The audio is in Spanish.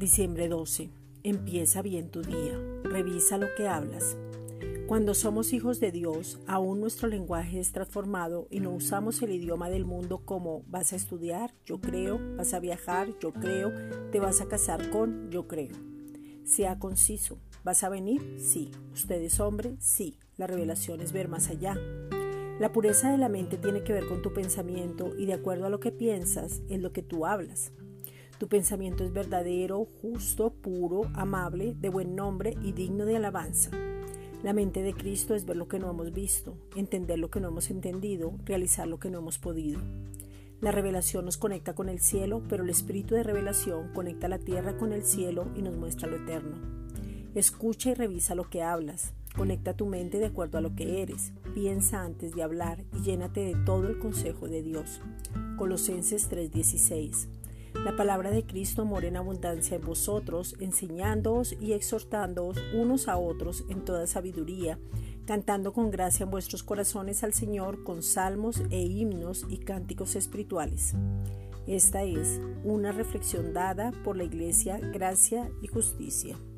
Diciembre 12. Empieza bien tu día. Revisa lo que hablas. Cuando somos hijos de Dios, aún nuestro lenguaje es transformado y no usamos el idioma del mundo como vas a estudiar, yo creo, vas a viajar, yo creo, te vas a casar con, yo creo. Sea conciso. ¿Vas a venir? Sí. ¿Usted es hombre? Sí. La revelación es ver más allá. La pureza de la mente tiene que ver con tu pensamiento y de acuerdo a lo que piensas es lo que tú hablas. Tu pensamiento es verdadero, justo, puro, amable, de buen nombre y digno de alabanza. La mente de Cristo es ver lo que no hemos visto, entender lo que no hemos entendido, realizar lo que no hemos podido. La revelación nos conecta con el cielo, pero el espíritu de revelación conecta la tierra con el cielo y nos muestra lo eterno. Escucha y revisa lo que hablas. Conecta tu mente de acuerdo a lo que eres. Piensa antes de hablar y llénate de todo el consejo de Dios. Colosenses 3:16. La palabra de Cristo mora en abundancia en vosotros, enseñándoos y exhortándoos unos a otros en toda sabiduría, cantando con gracia en vuestros corazones al Señor con salmos e himnos y cánticos espirituales. Esta es una reflexión dada por la Iglesia Gracia y Justicia.